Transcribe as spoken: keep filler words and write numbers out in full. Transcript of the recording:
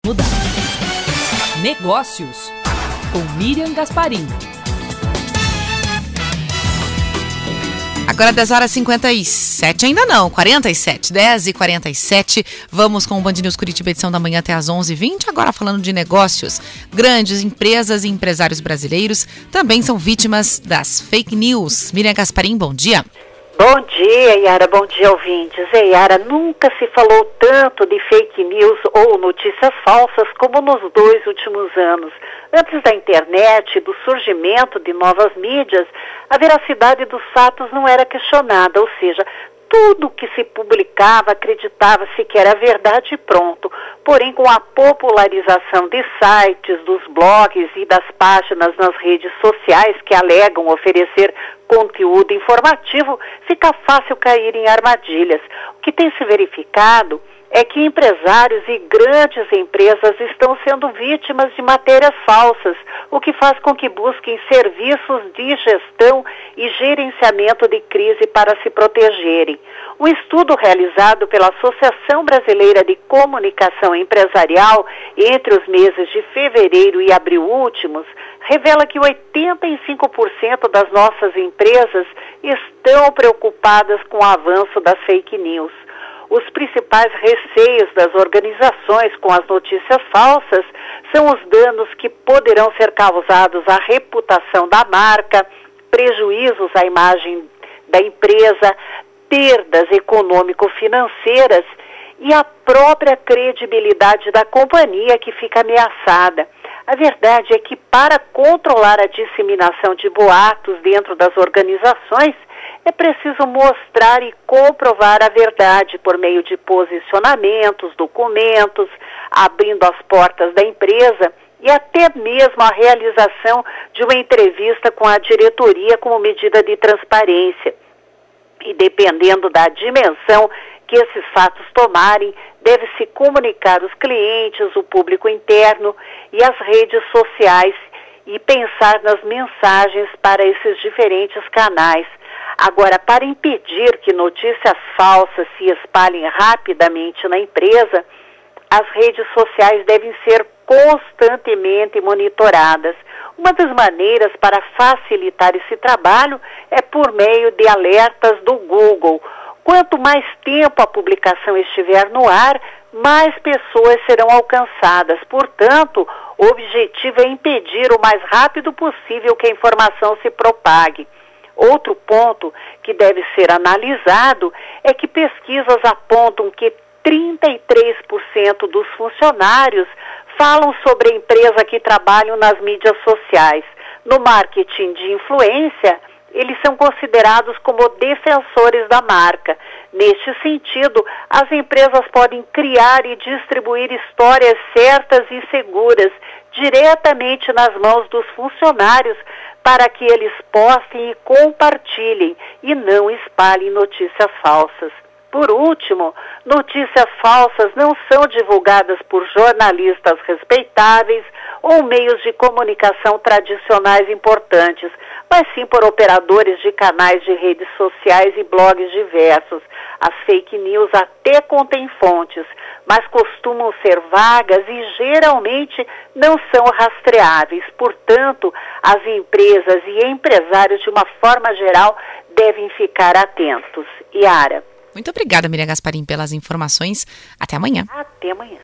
Mudar. Negócios, com Miriam Gasparim. Agora dez horas e cinquenta e sete, ainda não, quarenta e sete, dez e quarenta e sete. Vamos com o Band News Curitiba, edição da manhã até às onze e vinte. Agora falando de negócios. Grandes empresas e empresários brasileiros também são vítimas das fake news. Miriam Gasparim, bom dia. Bom dia, Yara. Bom dia, ouvintes. E, Yara, nunca se falou tanto de fake news ou notícias falsas como nos dois últimos anos. Antes da internet e do surgimento de novas mídias, a veracidade dos fatos não era questionada, ou seja, tudo que se publicava acreditava-se que era verdade e pronto. Porém, com a popularização de sites, dos blogs e das páginas nas redes sociais que alegam oferecer conteúdo informativo, fica fácil cair em armadilhas. O que tem se verificado é que empresários e grandes empresas estão sendo vítimas de matérias falsas, o que faz com que busquem serviços de gestão e gerenciamento de crise para se protegerem. Um estudo realizado pela Associação Brasileira de Comunicação Empresarial entre os meses de fevereiro e abril últimos revela que oitenta e cinco por cento das nossas empresas estão preocupadas com o avanço das fake news. Os principais receios das organizações com as notícias falsas são os danos que poderão ser causados à reputação da marca, prejuízos à imagem da empresa, perdas econômico-financeiras e a própria credibilidade da companhia que fica ameaçada. A verdade é que para controlar a disseminação de boatos dentro das organizações, é preciso mostrar e comprovar a verdade por meio de posicionamentos, documentos, abrindo as portas da empresa e até mesmo a realização de uma entrevista com a diretoria como medida de transparência. E dependendo da dimensão que esses fatos tomarem, deve-se comunicar os clientes, o público interno e as redes sociais e pensar nas mensagens para esses diferentes canais. Agora, para impedir que notícias falsas se espalhem rapidamente na empresa, as redes sociais devem ser constantemente monitoradas. Uma das maneiras para facilitar esse trabalho é por meio de alertas do Google. Quanto mais tempo a publicação estiver no ar, mais pessoas serão alcançadas. Portanto, o objetivo é impedir o mais rápido possível que a informação se propague. Outro ponto que deve ser analisado é que pesquisas apontam que trinta e três por cento dos funcionários falam sobre a empresa que trabalham nas mídias sociais. No marketing de influência, eles são considerados como defensores da marca. Neste sentido, as empresas podem criar e distribuir histórias certas e seguras diretamente nas mãos dos funcionários para que eles postem e compartilhem e não espalhem notícias falsas. Por último, notícias falsas não são divulgadas por jornalistas respeitáveis ou meios de comunicação tradicionais importantes, mas sim por operadores de canais de redes sociais e blogs diversos. As fake news até contêm fontes, mas costumam ser vagas e geralmente não são rastreáveis. Portanto, as empresas e empresários, de uma forma geral, devem ficar atentos. Yara. Muito obrigada, Miriam Gasparim, pelas informações. Até amanhã. Até amanhã.